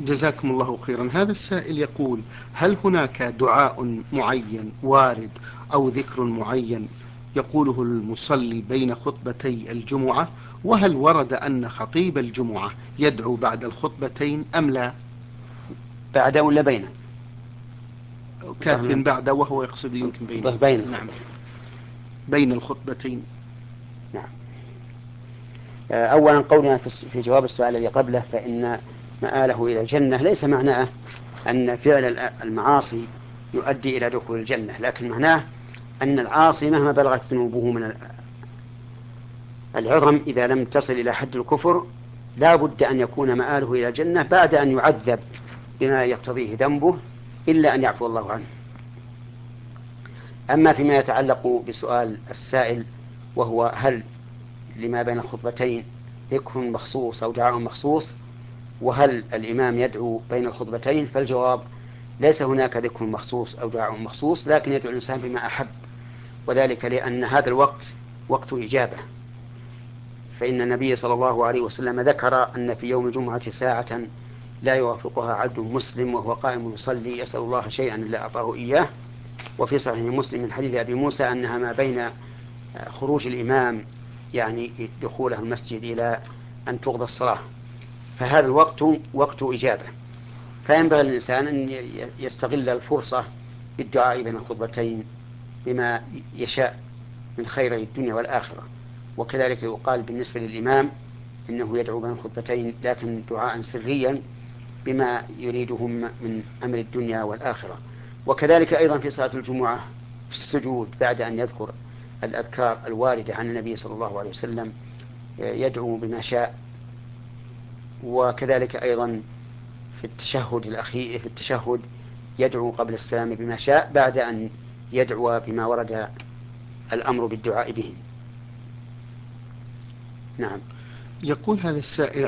جزاكم الله خيرا. هذا السائل يقول: هل هناك دعاء معين وارد أو ذكر معين يقوله المصلي بين خطبتي الجمعة؟ وهل ورد أن خطيب الجمعة يدعو بعد الخطبتين أم لا؟ بعد ولا بين؟ كاتب بعد وهو يقصد يمكن بينه. بين نعم، الخطبتين. بين الخطبتين. نعم. أولا قولنا في جواب السؤال الذي قبله، فإن مآله إلى الجنة ليس معناه أن فعل المعاصي يؤدي إلى دخول الجنة، لكن معناه أن العاصي مهما بلغت ذنوبه من العظم إذا لم تصل إلى حد الكفر لا بد أن يكون مآله إلى الجنة بعد أن يعذب بما يقتضيه ذنبه، إلا أن يعفو الله عنه. أما فيما يتعلق بسؤال السائل، وهو هل لما بين الخطبتين ذكر مخصوص أو دعاء مخصوص، وهل الإمام يدعو بين الخطبتين، فالجواب ليس هناك ذكر مخصوص أو دعاء مخصوص، لكن يدعو الإنسان بما أحب، وذلك لأن هذا الوقت وقت إجابة. فإن النبي صلى الله عليه وسلم ذكر أن في يوم الجمعة ساعة لا يوافقها عبد مسلم وهو قائم يصلي يسأل الله شيئا إلا أعطاه إياه. وفي صحيح مسلم من حديث أبي موسى أنها ما بين خروج الإمام يعني دخوله المسجد إلى أن تقضى الصلاة، فهذا الوقت وقت إجابة. فينبغي للإنسان أن يستغل الفرصة بالدعاء بين الخطبتين بما يشاء من خيري الدنيا والآخرة. وكذلك يقال بالنسبة للإمام إنه يدعو بين الخطبتين لكن دعاء سريا بما يريده من أمر الدنيا والآخرة. وكذلك أيضا في صلاة الجمعة في السجود بعد أن يذكر الأذكار الواردة عن النبي صلى الله عليه وسلم يدعو بما شاء. وكذلك أيضا في التشهد الأخير في التشهد يدعو قبل السلام بما شاء بعد أن يدعو بما ورد الأمر بالدعاء به. نعم. يقول هذا السائل: